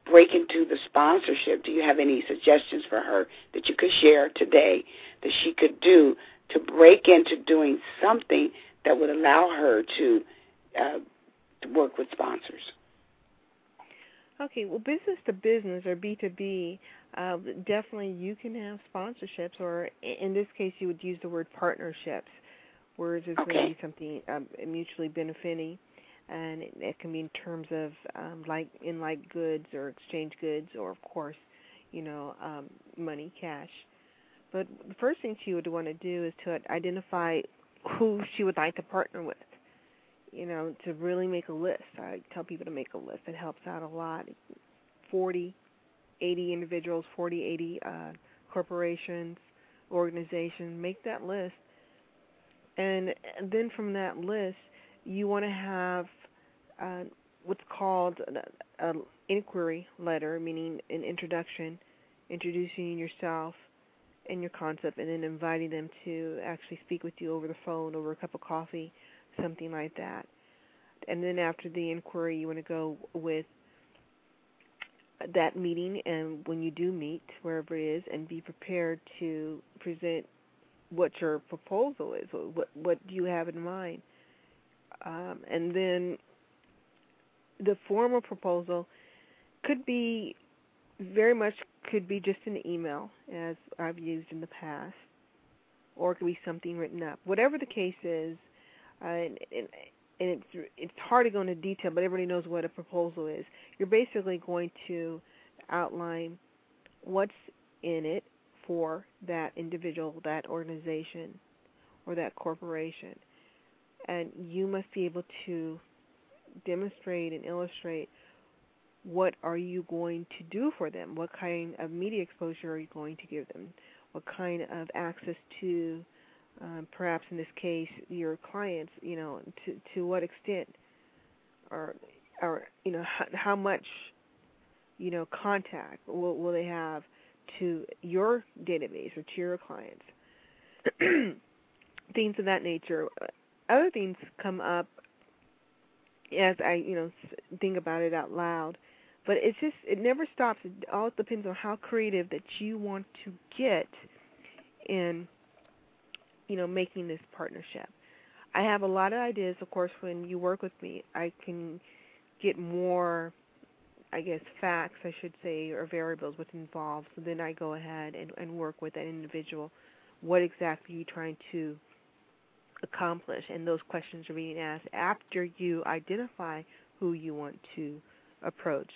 break into the sponsorship, do you have any suggestions for her that you could share today that she could do to break into doing something that would allow her to, uh, to work with sponsors? Okay, well, business to business or B to B, uh, definitely you can have sponsorships, or in this case you would use the word partnerships, where it's okay. going to be something um, mutually benefiting, and it, it can be in terms of um, like in like goods or exchange goods, or of course, you know, um, money, cash. But the first thing she would want to do is to identify who she would like to partner with. You know, to really make a list. I tell people to make a list. It helps out a lot. forty, eighty individuals, forty, eighty uh, corporations, organizations. Make that list. And then from that list, you want to have uh, what's called an inquiry letter, meaning an introduction, introducing yourself and your concept, and then inviting them to actually speak with you over the phone, over a cup of coffee, something like that. And then after the inquiry, you want to go with that meeting, and when you do meet, wherever it is, and be prepared to present what your proposal is. What, what do you have in mind? Um, and then the formal proposal could be very much could be just an email, as I've used in the past, or it could be something written up. Whatever the case is, uh, and, and, and it's it's hard to go into detail, but everybody knows what a proposal is. You're basically going to outline what's in it for that individual, that organization, or that corporation. And you must be able to demonstrate and illustrate what are you going to do for them, what kind of media exposure are you going to give them, what kind of access to, um, perhaps in this case, your clients, you know, to, to what extent, or, or you know, how, how much, you know, contact will, will they have to your database or to your clients, things of that nature. Other things come up as I, you know, think about it out loud, but it's just, it never stops. It all depends on how creative that you want to get in, you know, making this partnership. I have a lot of ideas, of course. When you work with me, I can get more, I guess, facts, I should say, or variables, what's involved. So then I go ahead and, and work with that individual. What exactly are you trying to accomplish? And those questions are being asked after you identify who you want to approach.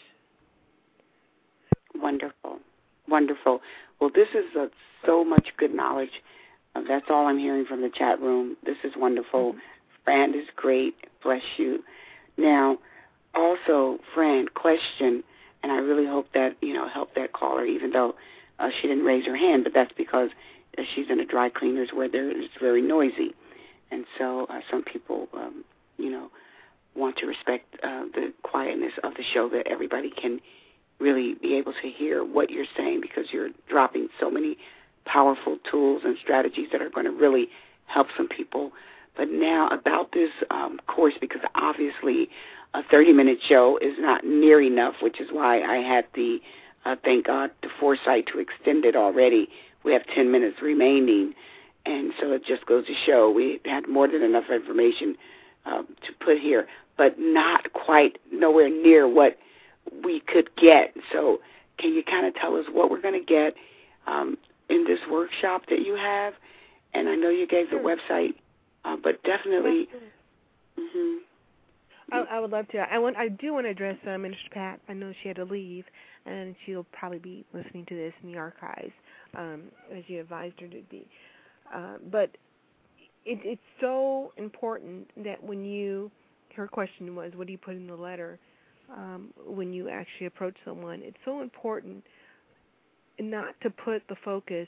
Wonderful. Wonderful. Well, this is a, so much good knowledge. Uh, that's all I'm hearing from the chat room. This is wonderful. Mm-hmm. Fran is great. Bless you. Now, also, Fran, question, and I really hope that, you know, help that caller, even though uh, she didn't raise her hand, but that's because uh, she's in a dry cleaners where there, it's very noisy. And so uh, some people, um, you know, want to respect uh, the quietness of the show, that everybody can really be able to hear what you're saying, because you're dropping so many powerful tools and strategies that are going to really help some people. But now about this um, course, because obviously a thirty-minute show is not near enough, which is why I had the, uh, thank God, the foresight to extend it already. We have ten minutes remaining, and so it just goes to show we had more than enough information uh, to put here, but not quite nowhere near what we could get. So can you kind of tell us what we're going to get um, in this workshop that you have? And I know you gave the website, uh, but definitely. Mm-hmm. I, I would love to. I want. I do want to address uh, Minister Pat. I know she had to leave, and she'll probably be listening to this in the archives, um, as you advised her to be. Uh, but it, it's so important that when you, her question was, what do you put in the letter um, when you actually approach someone? It's so important not to put the focus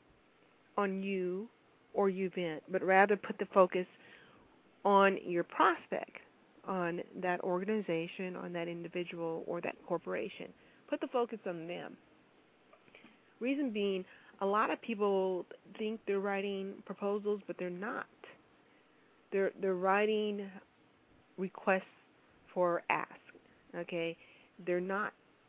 on you or your event, but rather put the focus on your prospect, on that organization, on that individual, or that corporation. Put the focus on them. Reason being, a lot of people think they're writing proposals, but they're not. They're they're writing requests for ask. Okay, they're not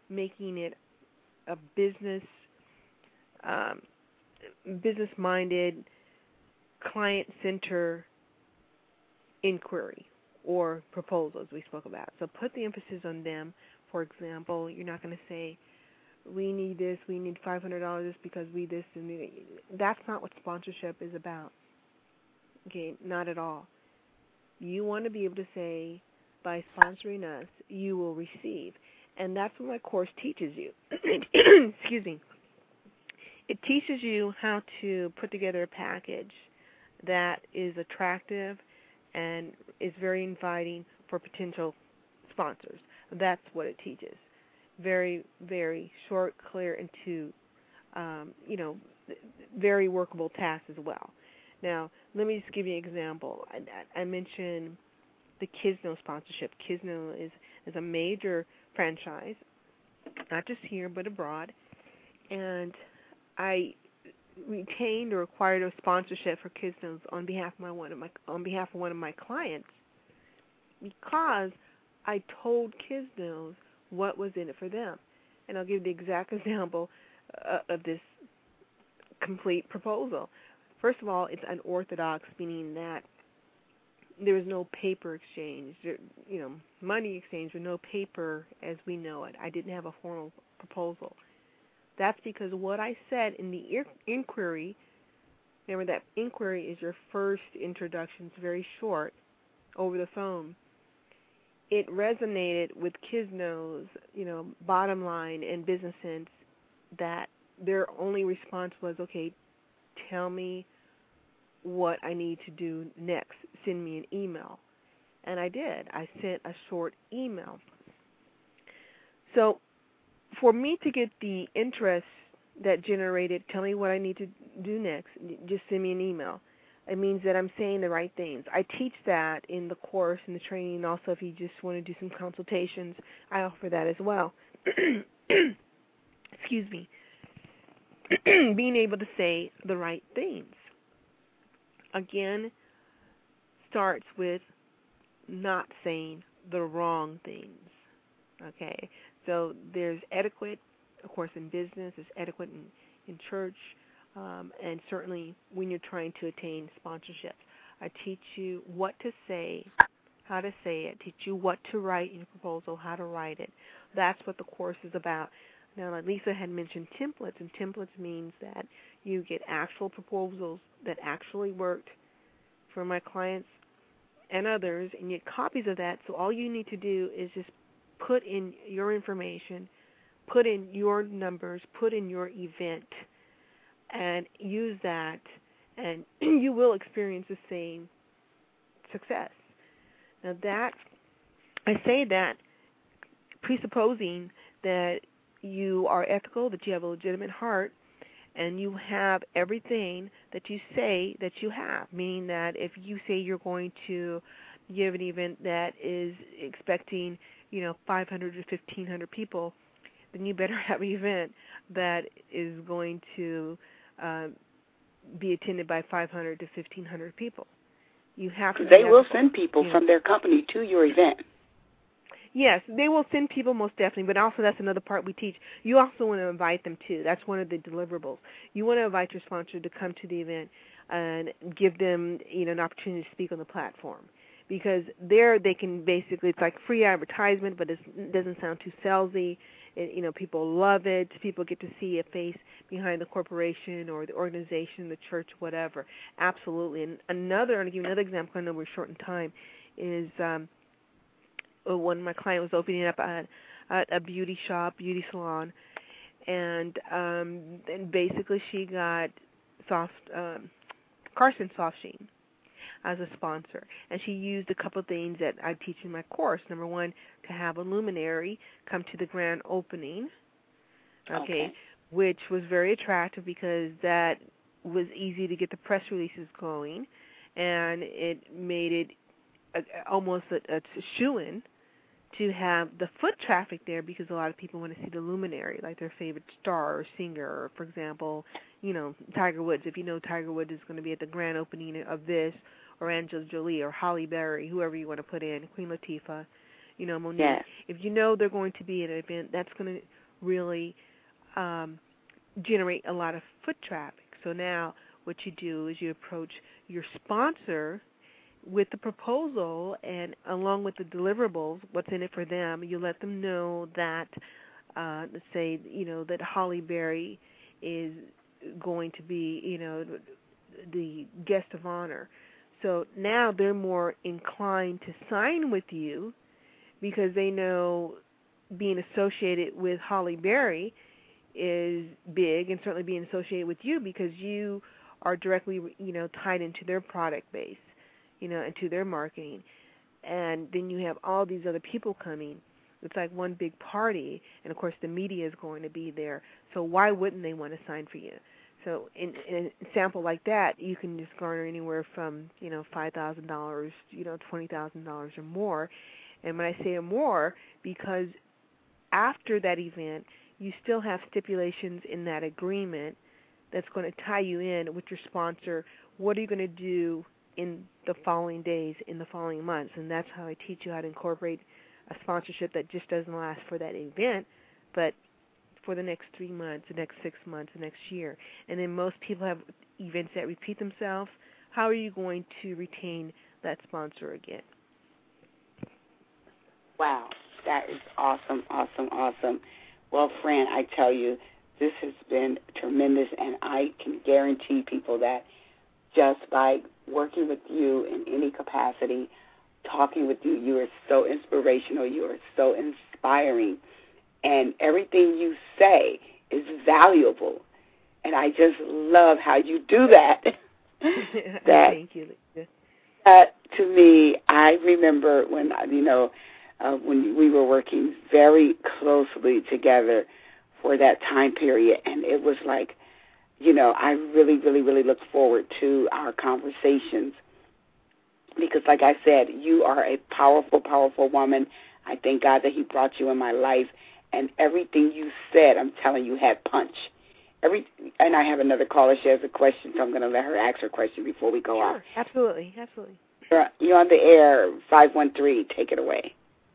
making it a business, um, business-minded, client-centered inquiry or proposals we spoke about. So put the emphasis on them. For example, you're not going to say, we need this, we need five hundred dollars because we this, and we, that's not what sponsorship is about. Okay, not at all. You want to be able to say, by sponsoring us, you will receive. And that's what my course teaches you. Excuse me. It teaches you how to put together a package that is attractive and is very inviting for potential sponsors. That's what it teaches. Very, very short, clear, and to, um, you know, very workable tasks as well. Now, let me just give you an example. I, I mentioned the Kizno sponsorship. Kizno is, is a major franchise, not just here but abroad, and I retained or acquired a sponsorship for Kizno's on behalf of my one of my on behalf of one of my clients because I told Kizno's what was in it for them. And I'll give the exact example uh, of this complete proposal. First of all, it's unorthodox, meaning that there is no paper exchange, there, you know, money exchange, or no paper as we know it. I didn't have a formal proposal. That's because what I said in the inquiry, remember that inquiry is your first introduction, it's very short, over the phone. It resonated with Kizno's, you know, bottom line and business sense that their only response was, okay, tell me what I need to do next. Send me an email. And I did. I sent a short email. So for me to get the interest that generated, tell me what I need to do next, just send me an email. It means that I'm saying the right things. I teach that in the course, in the training. Also, if you just want to do some consultations, I offer that as well. Excuse me. Being able to say the right things. Again, starts with not saying the wrong things. Okay? So there's etiquette, of course, in business. There's etiquette in, in church. Um, and certainly when you're trying to attain sponsorships. I teach you what to say, how to say it, teach you what to write in your proposal, how to write it. That's what the course is about. Now, like Lisa had mentioned templates, and templates means that you get actual proposals that actually worked for my clients and others, and you get copies of that. So all you need to do is just put in your information, put in your numbers, put in your event, and use that, and you will experience the same success. Now that, I say that presupposing that you are ethical, that you have a legitimate heart, and you have everything that you say that you have, meaning that if you say you're going to give an event that is expecting, you know, five hundred to fifteen hundred people, then you better have an event that is going to uh, be attended by five hundred to fifteen hundred people. You have to. They will send people yeah. from their company to your event. Yes, they will send people most definitely, but also that's another part we teach. You also want to invite them too. That's one of the deliverables. You want to invite your sponsor to come to the event and give them, you know, an opportunity to speak on the platform, because there they can basically, it's like free advertisement, but it's, it doesn't sound too salesy. It, you know, people love it. People get to see a face behind the corporation or the organization, the church, whatever. Absolutely. And another, I'm going to give you another example. I know we're short in time. Is um, when my client was opening up a, a beauty shop, beauty salon, and um, and basically she got soft um, Carson Soft Sheen as a sponsor, and she used a couple of things that I teach in my course. Number one, to have a luminary come to the grand opening, okay, okay. which was very attractive because that was easy to get the press releases going, and it made it a, almost a, a shoo-in to have the foot traffic there, because a lot of people want to see the luminary, like their favorite star or singer, or for example, you know, Tiger Woods. If you know Tiger Woods is going to be at the grand opening of this, or Angela Jolie, or Halle Berry, whoever you want to put in, Queen Latifah, you know, Monique. Yes. If you know they're going to be at an event, that's going to really um, generate a lot of foot traffic. So now what you do is you approach your sponsor with the proposal, and along with the deliverables, what's in it for them. You let them know that, uh, let's say, you know, that Holly Berry is going to be, you know, the guest of honor. So now they're more inclined to sign with you because they know being associated with Holly Berry is big, and certainly being associated with you because you are directly, you know, tied into their product base, you know, and to their marketing. And then you have all these other people coming. It's like one big party, and of course the media is going to be there. So why wouldn't they want to sign for you? So in, in a sample like that, you can just garner anywhere from, you know, five thousand dollars, you know, twenty thousand dollars or more. And when I say more, because after that event, you still have stipulations in that agreement that's going to tie you in with your sponsor. What are you going to do in the following days, in the following months? And that's how I teach you how to incorporate a sponsorship that just doesn't last for that event, but for the next three months, the next six months, the next year. And then most people have events that repeat themselves. How are you going to retain that sponsor again? Wow, that is awesome, awesome, awesome. Well, Fran, I tell you, this has been tremendous, and I can guarantee people that just by working with you in any capacity, talking with you, you are so inspirational, you are so inspiring, and everything you say is valuable. And I just love how you do that. that Thank you, Lisa. That, to me, I remember when, you know, uh, when we were working very closely together for that time period, and it was like, you know, I really, really, really look forward to our conversations because, like I said, you are a powerful, powerful woman. I thank God that he brought you in my life, and everything you said, I'm telling you, had punch. Every, and I have another caller. She has a question, so I'm going to let her ask her question before we go sure, off. Absolutely, absolutely. You're, you're on the air, five one three. Take it away.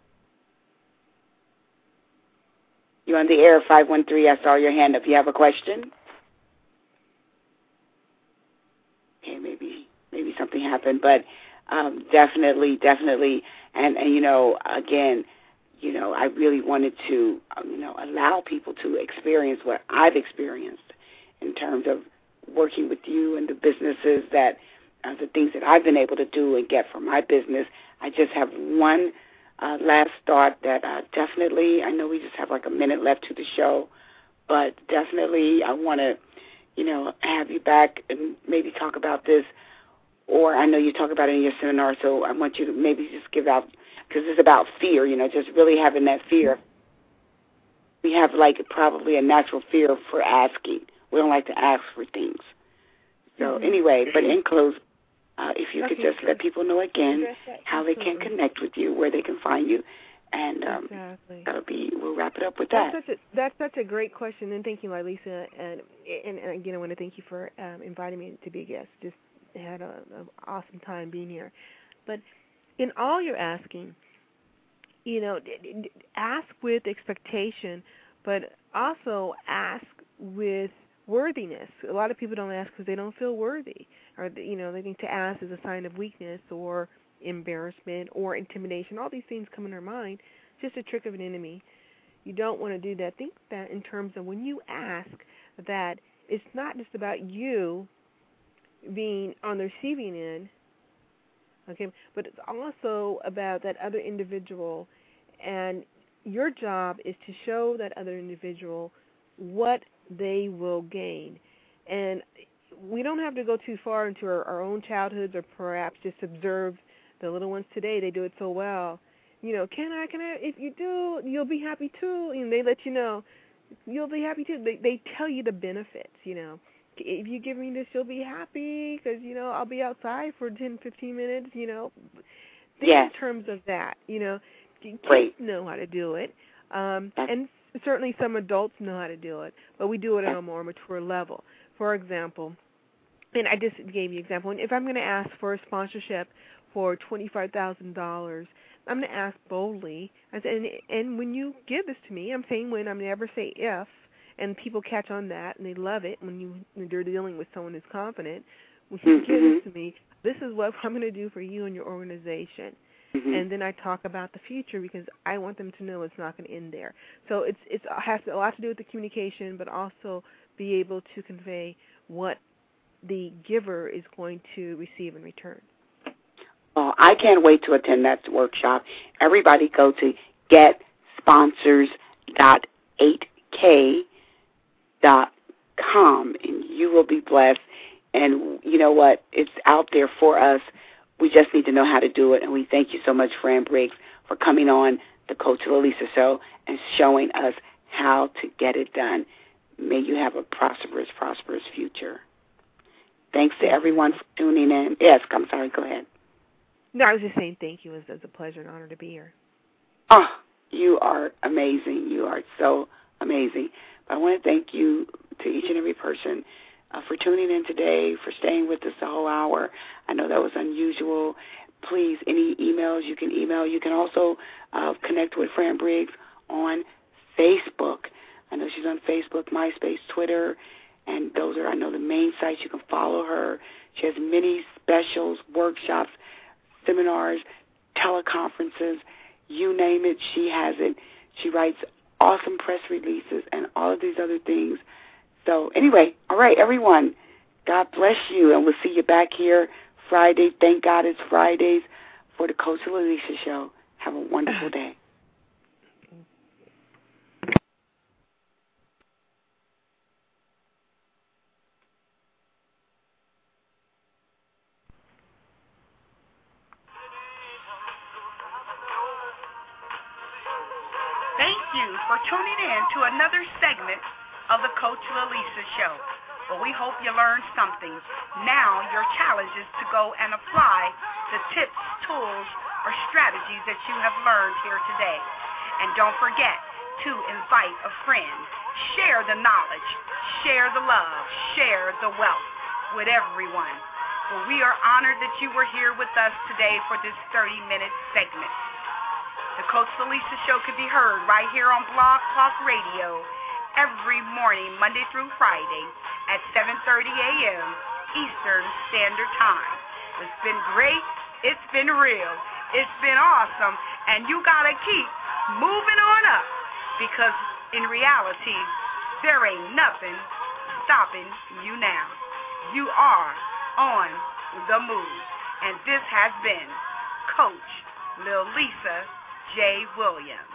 You're on the air, five one three. I saw your hand up. You have a question? Okay, maybe maybe something happened, but um, definitely, definitely, and, and, you know, again, you know, I really wanted to, um, you know, allow people to experience what I've experienced in terms of working with you and the businesses that, uh, the things that I've been able to do and get from my business. I just have one uh, last thought that uh, definitely, I know we just have like a minute left to the show, but definitely I want to, you know, have you back and maybe talk about this, or I know you talk about it in your seminar, so I want you to maybe just give out, because it's about fear, you know, just really having that fear. We have like probably a natural fear for asking. We don't like to ask for things. So mm-hmm. anyway, but in close, uh, if you okay, could just sure. let people know again how they Absolutely. can connect with you, where they can find you, and um, exactly. that'll be, we'll wrap it up with that's that. Such a, that's such a great question, and thank you, Lisa. And, and, and again, I want to thank you for um, inviting me to be a guest. Just had an awesome time being here. But in all you're asking, you know, ask with expectation, but also ask with worthiness. A lot of people don't ask because they don't feel worthy, or, you know, they think to ask is a sign of weakness or embarrassment or intimidation. All these things come in our mind. It's just a trick of an enemy. You don't want to do that. Think that in terms of when you ask, that it's not just about you being on the receiving end, okay, but it's also about that other individual, and your job is to show that other individual what they will gain. And we don't have to go too far into our, our own childhoods, or perhaps just observe the little ones today. They do it so well. You know, can I, can I, if you do, you'll be happy too. And they let you know, you'll be happy too. They, they tell you the benefits, you know. If you give me this, you'll be happy because, you know, I'll be outside for ten, fifteen minutes, you know. Think yes. in terms of that, you know. Kids Great. know how to do it. Um, and certainly some adults know how to do it, but we do it on a more mature level. For example, and I just gave you an example, if I'm going to ask for a sponsorship for twenty-five thousand dollars, I'm going to ask boldly. I said, and, and when you give this to me, I'm saying when, I'm never say if, and people catch on that and they love it when, you, when you're dealing with someone who's confident. When you mm-hmm. give this to me, this is what I'm going to do for you and your organization. Mm-hmm. And then I talk about the future because I want them to know it's not going to end there. So it's it's it has a lot to do with the communication, but also be able to convey what the giver is going to receive in return. Well, I can't wait to attend that workshop. Everybody go to get sponsors dot eight k dot com, and you will be blessed. And you know what? It's out there for us. We just need to know how to do it. And we thank you so much, Fran Briggs, for coming on the Coach Lalisa Show and showing us how to get it done. May you have a prosperous, prosperous future. Thanks to everyone for tuning in. Yes, I'm sorry. Go ahead. No, I was just saying thank you. It's, it's a pleasure and honor to be here. Oh, you are amazing. You are so amazing. But I want to thank you to each and every person uh, for tuning in today, for staying with us the whole hour. I know that was unusual. Please, any emails you can email. You can also uh, connect with Fran Briggs on Facebook. I know she's on Facebook, MySpace, Twitter, and those are, I know, the main sites. You can follow her. She has many specials, workshops, seminars, teleconferences, you name it, she has it. She writes awesome press releases and all of these other things. So anyway, all right, everyone, God bless you, and we'll see you back here Friday. Thank God it's Fridays for the Coach Lalisa Show. Have a wonderful day. Thank you for tuning in to another segment of the Coach Lalisa Show. Well, we hope you learned something. Now your challenge is to go and apply the tips, tools, or strategies that you have learned here today. And don't forget to invite a friend. Share the knowledge, share the love, share the wealth with everyone. Well, we are honored that you were here with us today for this thirty-minute segment. The Coach Lalisa Show can be heard right here on Blog Talk Radio every morning, Monday through Friday at seven thirty a.m. Eastern Standard Time. It's been great. It's been real. It's been awesome. And you got to keep moving on up because in reality, there ain't nothing stopping you now. You are on the move. And this has been Coach Lalisa J. Williams.